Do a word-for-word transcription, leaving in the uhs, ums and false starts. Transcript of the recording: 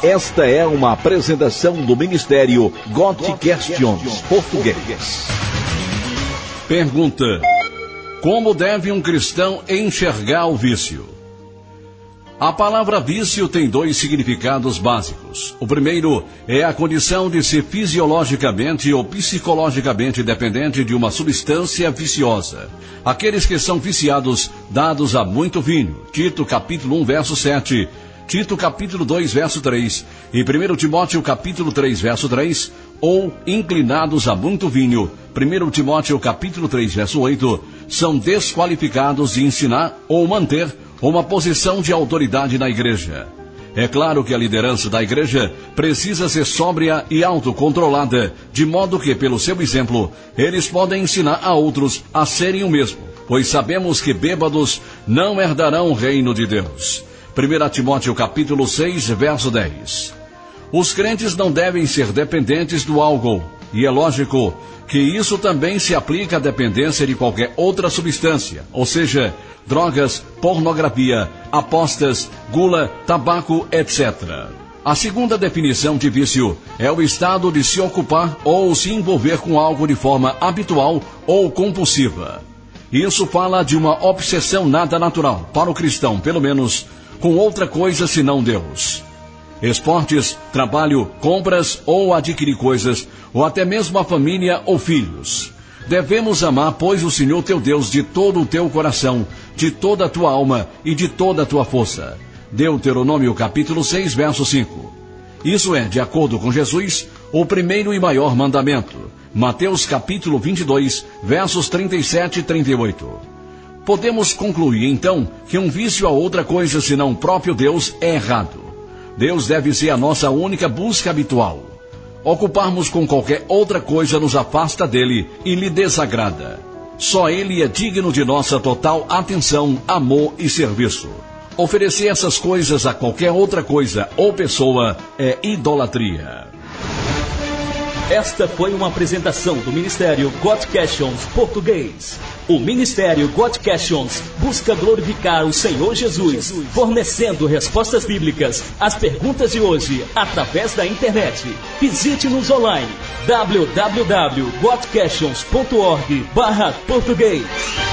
Esta é uma apresentação do Ministério God Questions Português. Pergunta: como deve um cristão enxergar o vício? A palavra vício tem dois significados básicos. O primeiro é a condição de ser fisiologicamente ou psicologicamente dependente de uma substância viciosa. Aqueles que são viciados, dados a muito vinho. Tito capítulo um, verso sete. Tito capítulo dois, verso três. E primeiro Timóteo capítulo três, verso três. Ou inclinados a muito vinho. primeiro Timóteo capítulo três, verso oito. São desqualificados de ensinar ou manter uma posição de autoridade na igreja. É claro que a liderança da igreja precisa ser sóbria e autocontrolada, de modo que, pelo seu exemplo, eles podem ensinar a outros a serem o mesmo, pois sabemos que bêbados não herdarão o reino de Deus. primeiro Timóteo capítulo seis, verso dez. Os crentes não devem ser dependentes do álcool, e é lógico que isso também se aplica à dependência de qualquer outra substância, ou seja, drogas, pornografia, apostas, gula, tabaco, etcétera. A segunda definição de vício é o estado de se ocupar ou se envolver com algo de forma habitual ou compulsiva. Isso fala de uma obsessão nada natural, para o cristão, pelo menos, com outra coisa senão Deus. Esportes, trabalho, compras ou adquirir coisas, ou até mesmo a família ou filhos. Devemos amar, pois, o Senhor teu Deus de todo o teu coração, de toda a tua alma e de toda a tua força. Deuteronômio capítulo seis, verso cinco. Isso é, de acordo com Jesus, o primeiro e maior mandamento. Mateus capítulo vinte e dois, versos trinta e sete e trinta e oito. Podemos concluir, então, que um vício a outra coisa senão o próprio Deus é errado. Deus deve ser a nossa única busca habitual. Ocuparmos com qualquer outra coisa nos afasta dele e lhe desagrada. Só ele é digno de nossa total atenção, amor e serviço. Oferecer essas coisas a qualquer outra coisa ou pessoa é idolatria. Esta foi uma apresentação do Ministério God Questions Português. O Ministério God Questions busca glorificar o Senhor Jesus, fornecendo respostas bíblicas às perguntas de hoje através da internet. Visite-nos online w w w ponto god questions ponto org barra português.